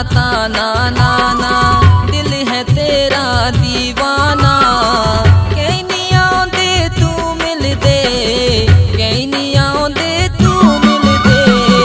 ताना ना ना दिल है तेरा दीवाना। कहीं नहीं आंदे तू मिल दे, कहीं नहीं आंदे तू मिल दे।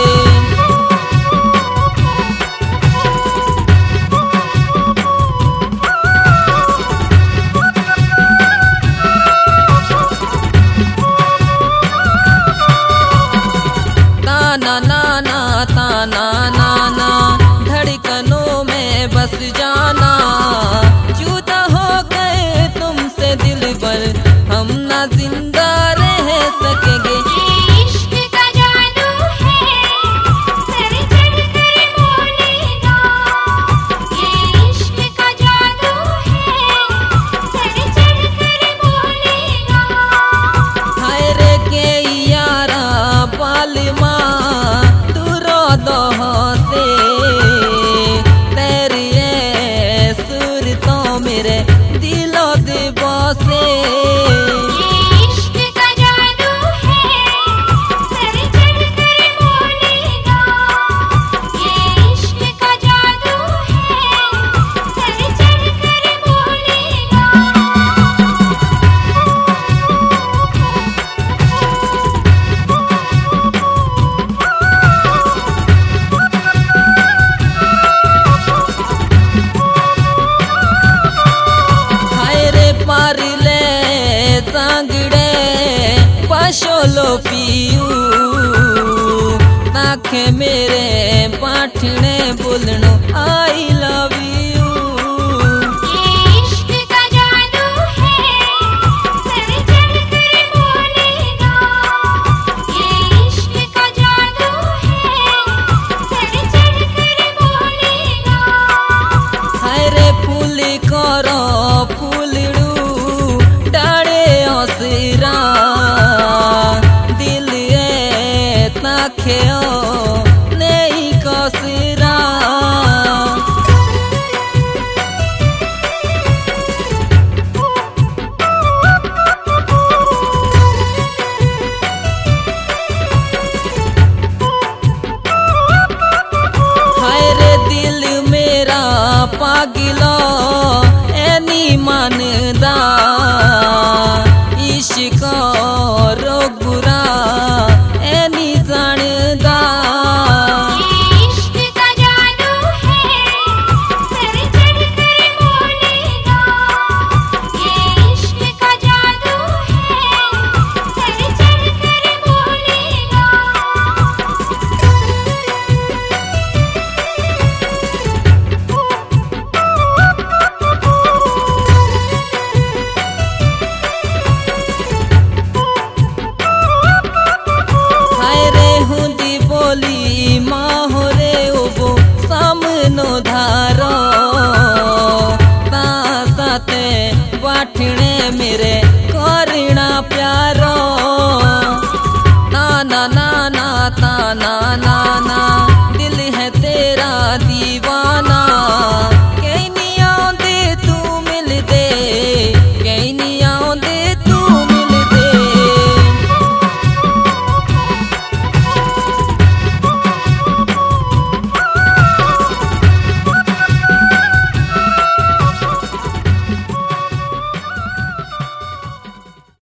ताना ना ना ताना ना ना धड़कनों में बस जाना। जुदा हो गए तुमसे दिल भर हम ना जिंदा रह सकेंगे। इश्क का जादू है सर चढ़ कर बोलेगा, ये इश्क का जादू है सर चढ़ कर बोलेगा। हाय रे के यारा पालमा तू रो दो से तेरी सुर तो मेरे दिलो दिबो से। इश्क का जादू है सर चढ़ कर बोलेगा, ये इश्क का जादू है सर चढ़ कर बोलेगा। हाय रे पारले सांगड़े पाशोलो पियू नाखे मेरे पाठने बोलनो आई लव यू। ये इश्क का जादू है सर चढ़ कर बोलेगा, ये इश्क का जादू है सर चढ़ कर बोलेगा। हाय रे फूल करो फूलड़ू डाड़े ओसरा दिल ताखे नहीं कसरा। हाय रे दिल मेरा पागलो एनी मानदा इश्क रो गुरा एनी जानदा। ये इश्क का जादू है सर चढ़ कर बोलेगा, ये इश्क का जादू है सर चढ़ कर बोलेगा। हाय रे हुंदी बोली माँ हो रे ओबो सामनो धारो ता साथे बाठने मेरे करना प्यारो। ताना ना ना ताना ना ना दिल है तेरा दीवाना।